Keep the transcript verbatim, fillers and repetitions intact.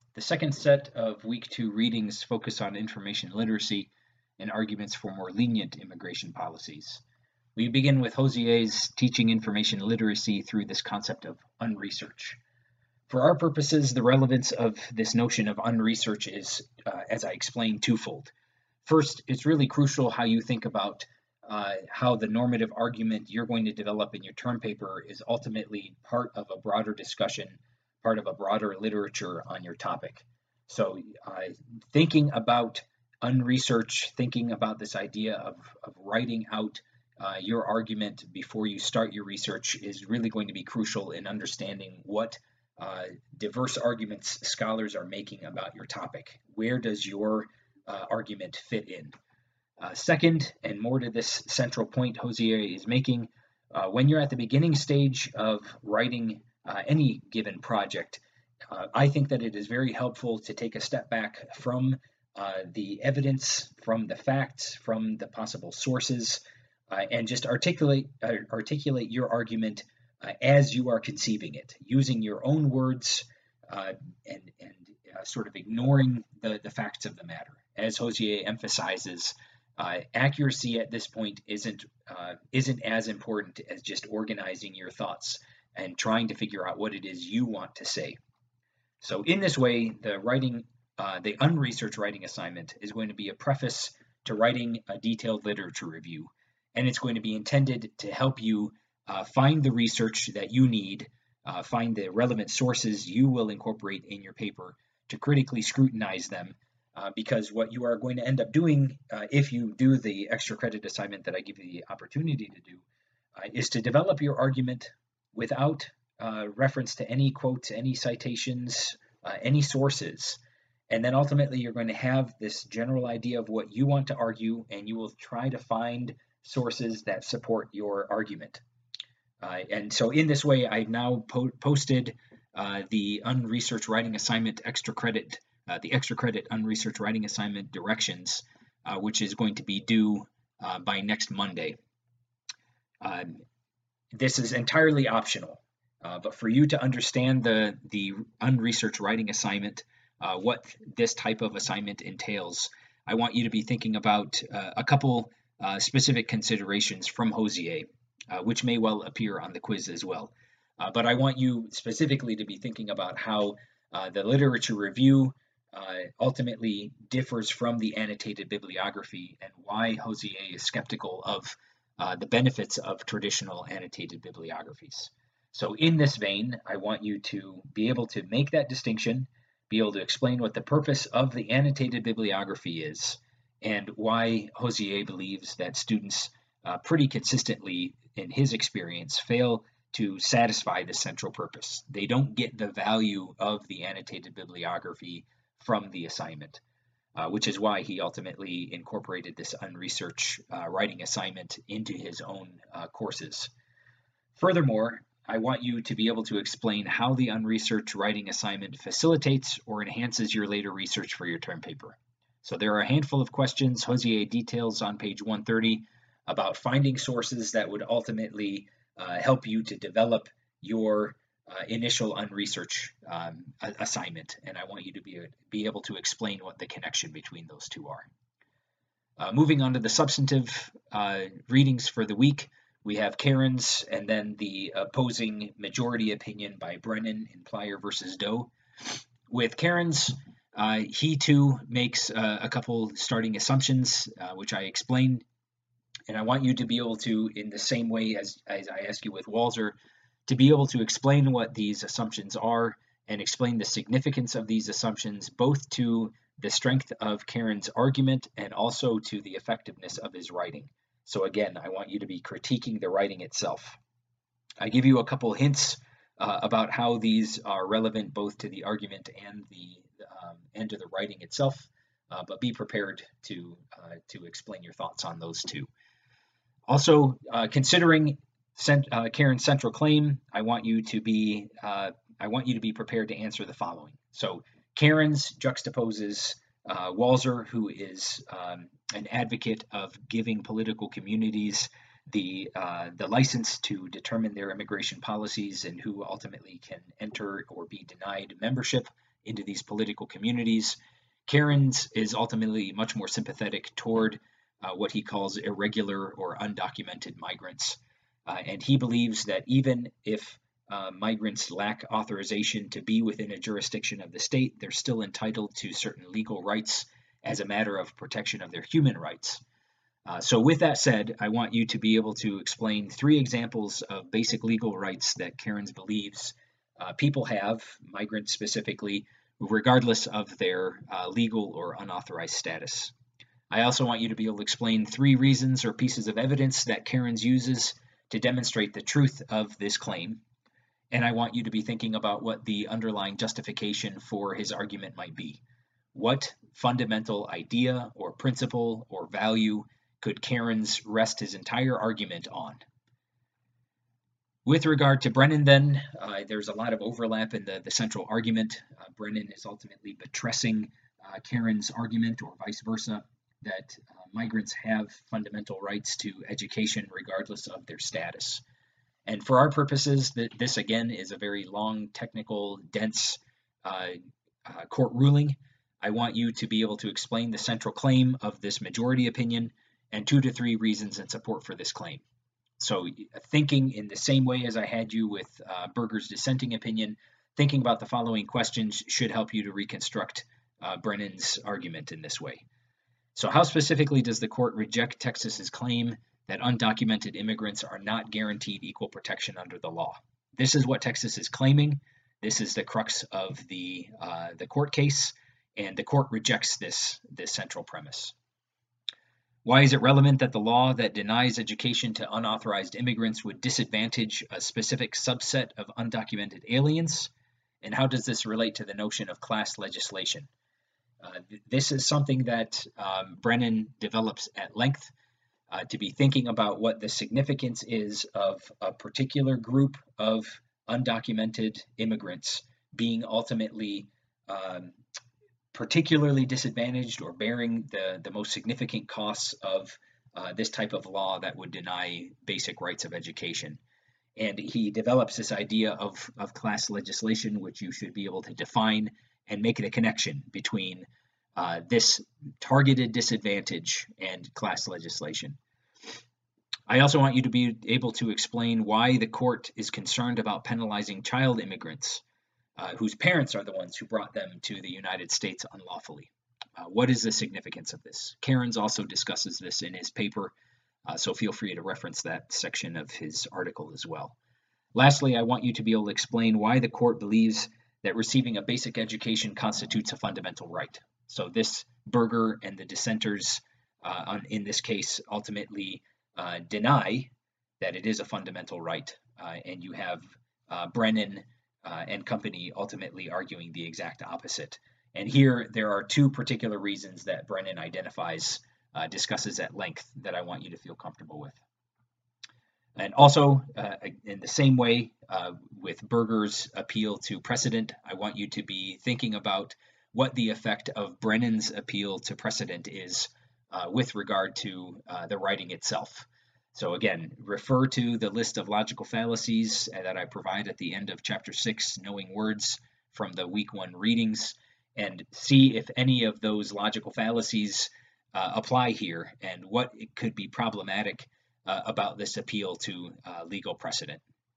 The second set of week two readings focus on information literacy and arguments for more lenient immigration policies. We begin with Hosier's teaching information literacy through this concept of unresearch. For our purposes, the relevance of this notion of unresearch is, uh, as I explained, twofold. First, it's really crucial how you think about uh, how the normative argument you're going to develop in your term paper is ultimately part of a broader discussion, part of a broader literature on your topic. So uh, thinking about unresearch, thinking about this idea of, of writing out uh, your argument before you start your research is really going to be crucial in understanding what uh, diverse arguments scholars are making about your topic. Where does your uh, argument fit in? Uh, second, and more to this central point Hosier is making, uh, when you're at the beginning stage of writing uh, any given project, uh, I think that it is very helpful to take a step back from uh, the evidence, from the facts, from the possible sources, uh, and just articulate uh, articulate your argument uh, as you are conceiving it, using your own words uh, and, and uh, sort of ignoring the, the facts of the matter. As Hosier emphasizes, uh, accuracy at this point isn't uh, isn't as important as just organizing your thoughts and trying to figure out what it is you want to say. So in this way, the writing, uh, the unresearched writing assignment is going to be a preface to writing a detailed literature review, and it's going to be intended to help you uh, find the research that you need, uh, find the relevant sources you will incorporate in your paper to critically scrutinize them. Uh, because what you are going to end up doing uh, if you do the extra credit assignment that I give you the opportunity to do uh, is to develop your argument without uh, reference to any quotes, any citations, uh, any sources. And then ultimately you're going to have this general idea of what you want to argue, and you will try to find sources that support your argument. Uh, and so in this way, I've now po posted uh, the unresearched writing assignment extra credit Uh, the extra credit unresearched writing assignment directions, uh, which is going to be due uh, by next Monday. Uh, this is entirely optional, uh, but for you to understand the, the unresearched writing assignment, uh, what this type of assignment entails, I want you to be thinking about uh, a couple uh, specific considerations from Hosier, uh, which may well appear on the quiz as well. Uh, but I want you specifically to be thinking about how uh, the literature review Uh, ultimately differs from the annotated bibliography, and why Hosier is skeptical of uh, the benefits of traditional annotated bibliographies. So in this vein, I want you to be able to make that distinction, be able to explain what the purpose of the annotated bibliography is, and why Hosier believes that students uh, pretty consistently, in his experience, fail to satisfy the central purpose. They don't get the value of the annotated bibliography from the assignment, uh, which is why he ultimately incorporated this unresearched uh, writing assignment into his own uh, courses. Furthermore, I want you to be able to explain how the unresearched writing assignment facilitates or enhances your later research for your term paper. So there are a handful of questions Hosier details on page one thirty about finding sources that would ultimately uh, help you to develop your Uh, initial unresearched um, assignment, and I want you to be, be able to explain what the connection between those two are. Uh, moving on to the substantive uh, readings for the week, we have Karen's and then the opposing majority opinion by Brennan in Plyer versus Doe. With Karen's, uh, he too makes uh, a couple starting assumptions, uh, which I explained, and I want you to be able to, in the same way as, as I ask you with Walser, to be able to explain what these assumptions are and explain the significance of these assumptions, both to the strength of Karen's argument and also to the effectiveness of his writing. So again, I want you to be critiquing the writing itself. I give you a couple hints uh, about how these are relevant both to the argument and the um, and to the writing itself, uh, but be prepared to uh, to explain your thoughts on those two. Also, uh, considering Cent, uh, Karen's central claim, I want you to be uh, I want you to be prepared to answer the following. So Karen's juxtaposes uh, Walser, who is um, an advocate of giving political communities the uh, the license to determine their immigration policies and who ultimately can enter or be denied membership into these political communities. Cairns is ultimately much more sympathetic toward uh, what he calls irregular or undocumented migrants. Uh, and he believes that even if uh, migrants lack authorization to be within a jurisdiction of the state, they're still entitled to certain legal rights as a matter of protection of their human rights. Uh, so with that said, I want you to be able to explain three examples of basic legal rights that Cairns believes uh, people have, migrants specifically, regardless of their uh, legal or unauthorized status. I also want you to be able to explain three reasons or pieces of evidence that Cairns uses to demonstrate the truth of this claim. And I want you to be thinking about what the underlying justification for his argument might be. What fundamental idea or principle or value could Cairns rest his entire argument on? With regard to Brennan, then, uh, there's a lot of overlap in the, the central argument. Uh, Brennan is ultimately buttressing uh, Cairns' argument, or vice versa, that uh, migrants have fundamental rights to education regardless of their status. And for our purposes, th this again is a very long, technical, dense uh, uh, court ruling. I want you to be able to explain the central claim of this majority opinion and two to three reasons in support for this claim. So thinking in the same way as I had you with uh, Berger's dissenting opinion, thinking about the following questions should help you to reconstruct uh, Brennan's argument in this way. So how specifically does the court reject Texas's claim that undocumented immigrants are not guaranteed equal protection under the law? This is what Texas is claiming. This is the crux of the, uh, the court case, and the court rejects this, this central premise. Why is it relevant that the law that denies education to unauthorized immigrants would disadvantage a specific subset of undocumented aliens? And how does this relate to the notion of class legislation? Uh, th this is something that um, Brennan develops at length uh, to be thinking about what the significance is of a particular group of undocumented immigrants being ultimately um, particularly disadvantaged or bearing the, the most significant costs of uh, this type of law that would deny basic rights of education. And he develops this idea of, of class legislation, which you should be able to define and make it a connection between uh, this targeted disadvantage and class legislation. I also want you to be able to explain why the court is concerned about penalizing child immigrants Uh, whose parents are the ones who brought them to the United States unlawfully. Uh, what is the significance of this? Cairns also discusses this in his paper, uh, so feel free to reference that section of his article as well. Lastly, I want you to be able to explain why the court believes that receiving a basic education constitutes a fundamental right. So this Berger and the dissenters uh, on, in this case ultimately uh, deny that it is a fundamental right, uh, and you have uh, Brennan Uh, and company ultimately arguing the exact opposite. And here there are two particular reasons that Brennan identifies, uh, discusses at length, that I want you to feel comfortable with. And also, uh, in the same way uh, with Berger's appeal to precedent, I want you to be thinking about what the effect of Brennan's appeal to precedent is uh, with regard to uh, the writing itself. So again, refer to the list of logical fallacies that I provide at the end of chapter six, Knowing Words, from the week one readings, and see if any of those logical fallacies uh, apply here and what it could be problematic uh, about this appeal to uh, legal precedent.